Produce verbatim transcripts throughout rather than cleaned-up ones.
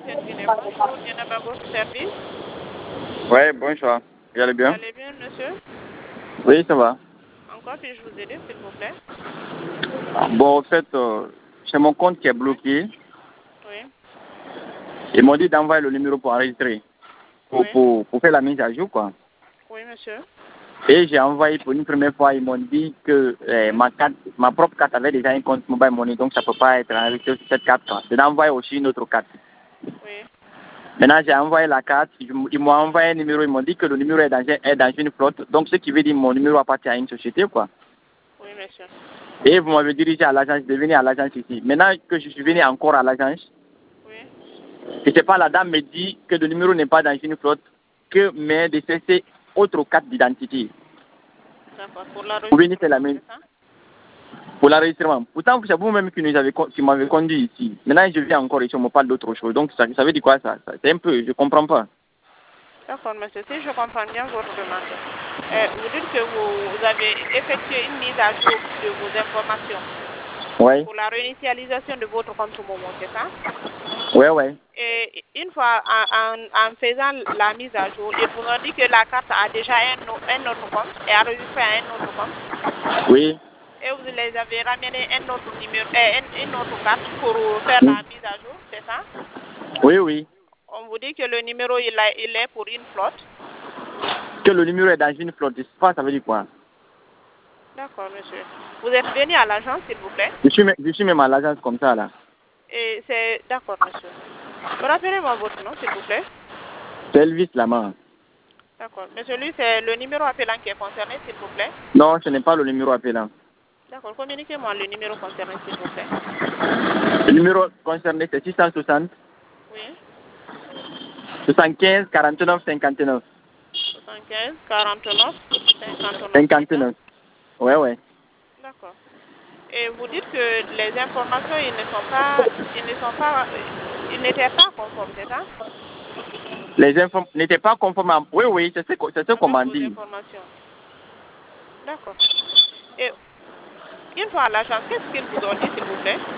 Antenne Guinée. Bonjour, je n'ai pas votre service. Ouais, bonjour. Vous allez bien? Vous allez bien, monsieur? Oui, ça va. Encore puis-je vous aider, s'il vous plaît? Bon, en fait, euh, c'est mon compte qui est bloqué. Oui. Ils m'ont dit d'envoyer le numéro pour enregistrer, pour, Oui. pour, pour faire la mise à jour, quoi. Oui, monsieur. Et j'ai envoyé pour une première fois, ils m'ont dit que euh, ma carte, ma propre carte avait déjà un compte mobile money, donc ça ne peut pas être enregistré sur cette carte. Je dois envoyer aussi une autre carte. Oui. Maintenant, j'ai envoyé la carte, ils m- ils m'ont envoyé un numéro, ils m'ont dit que le numéro est dans, un- est dans une flotte, donc ce qui veut dire que mon numéro appartient à une société, quoi. Oui, monsieur. Et vous m'avez dirigé à l'agence, de venir à l'agence ici. Maintenant que je suis venu encore à l'agence, Oui. je sais pas, la dame me dit que le numéro n'est pas dans une flotte, que mais de cesser autre carte d'identité. D'accord. Pour Vous venez faire la l'enregistrement, même c'est ça? pour l'enregistrement. Pourtant, c'est vous-même qui nous avez con- qui m'avez conduit ici. Maintenant, je viens encore ici, on me parle d'autre chose. Donc, ça, ça veut dire quoi ça, ça C'est un peu, je comprends pas. D'accord, monsieur. Si je comprends bien votre demande, euh, vous dites que vous, vous avez effectué une mise à jour de vos informations Ouais, pour la réinitialisation de votre compte Momo, c'est ça? ouais, ouais. Et une fois en, en, en faisant la mise à jour, ils vous ont dit que la carte a déjà un, au- un autre compte et enregistré à un autre compte. Oui. Et vous les avez ramené un autre numéro, euh, un- une autre carte pour faire Mm. la mise à jour, c'est ça? Oui, oui. On vous dit que le numéro il, a- il est pour une flotte. Que le numéro est dans une flotte, je sais pas, ça veut dire quoi. D'accord, monsieur. Vous êtes venu à l'agence, s'il vous plaît? Je suis, même- je suis même à l'agence comme ça, là. Et c'est d'accord, monsieur. Rappelez-moi votre nom, s'il vous plaît. C'est Elvis Lama. D'accord. Monsieur, lui, c'est le numéro appelant qui est concerné, s'il vous plaît. Non, ce n'est pas le numéro appelant. D'accord. Communiquez-moi le numéro concerné, s'il vous plaît. Le numéro concerné, c'est six cent soixante, Oui. soixante-quinze, quarante-neuf, cinquante-neuf. soixante-quinze, quarante-neuf, cinquante-neuf, c'est ça? cinquante-neuf. Ouais, ouais. D'accord. Et vous dites que les informations, ils ne sont pas, ils ne sont pas, euh, ils n'étaient pas conformes, c'est ça? Les infos n'étaient pas conformes à... Oui, oui, c'est ce, que- c'est ce qu'on Avec m'a vos dit. informations. D'accord. Et une fois à l'agence, qu'est-ce qu'ils vous ont dit, s'il vous plaît?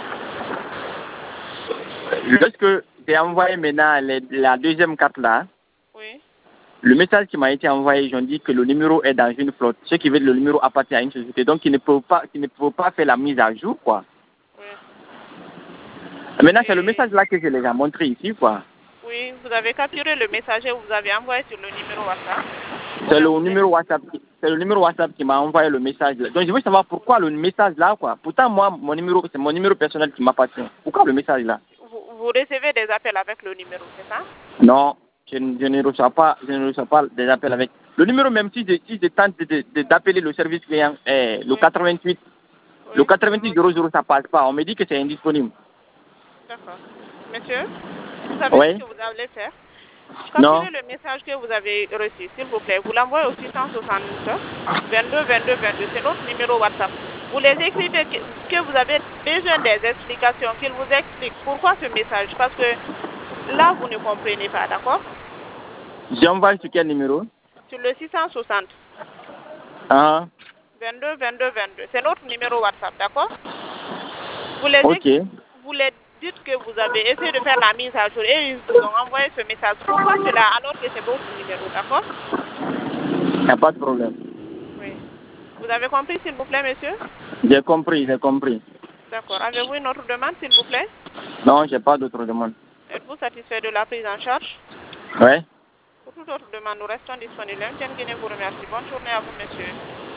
Lorsque j'ai envoyé maintenant les- la deuxième carte là, Oui. le message qui m'a été envoyé, ils ont dit que le numéro est dans une flotte. Ce qui veut dire que le numéro appartient à une société. Donc, ils ne peuvent pas, ils ne peuvent pas faire la mise à jour, quoi. Oui. Maintenant, c'est le Et message là que je les ai montré ici, quoi. oui, vous avez capturé le message et vous avez envoyé sur le numéro WhatsApp. Ou C'est bien le vous êtes... numéro WhatsApp, qui- c'est le numéro WhatsApp qui m'a envoyé le message. Là. Donc, je veux savoir pourquoi le message là, quoi. Pourtant, moi, mon numéro, c'est mon numéro personnel qui m'appartient. Pourquoi le message là? vous, vous recevez des appels avec le numéro, c'est ça? Non, je, ne je ne reçois pas, je ne reçois pas des appels avec. Le numéro, même si je, si je tente de- de- d'appeler le service client, eh, le Oui. quatre-vingt-huit, le Oui. quatre-vingt-huit zéro zéro, ça passe pas. On me dit que c'est indisponible. D'accord. Monsieur, vous savez ce Oui? que vous allez faire? Non? Capturez le message que vous avez reçu, s'il vous plaît. Vous l'envoyez au six cent soixante, vingt-deux, vingt-deux, vingt-deux. C'est notre numéro WhatsApp. Vous les écrivez que, que vous avez besoin des explications, qu'ils vous expliquent pourquoi ce message. Parce que là, vous ne comprenez pas, d'accord? J'envoie sur quel numéro? Sur le six cent soixante, Ah, vingt-deux, vingt-deux, vingt-deux. C'est notre numéro WhatsApp, d'accord? Vous les, ok. ex- vous les dites que vous avez essayé de faire la mise à jour et ils vous ont envoyé ce message. Pourquoi cela alors que c'est votre numéro, d'accord? Il n'y a pas de problème. Oui. Vous avez compris, s'il vous plaît, monsieur? J'ai compris, j'ai compris. D'accord. Avez-vous une autre demande, s'il vous plaît? Non, j'ai pas d'autre demande. Êtes-vous satisfait de la prise en charge? Ouais? Pour toute autre demande, nous restons disponibles. Guinée vous remercie. Bonne journée à vous, monsieur.